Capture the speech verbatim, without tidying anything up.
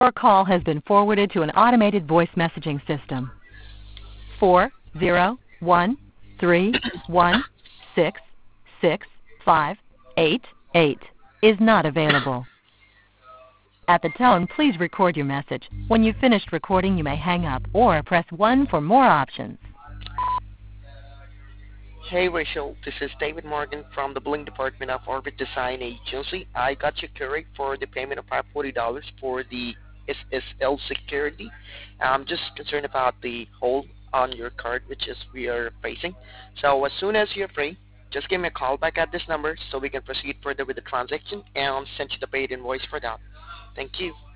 Your call has been forwarded to an automated voice messaging system. Four zero one three one six six five eight eight is not available. At the tone, please record your message. When you've finished recording, you may hang up or press one for more options. Hey Rachel, this is David Morgan from the Billing Department of Orbit Design Agency. I got your query for the payment of five hundred forty dollars for the S S L security. I'm just concerned about the hold on your card, which is we are facing. So as soon as you're free, just give me a call back at this number so we can proceed further with the transaction and send you the paid invoice for that. Thank you.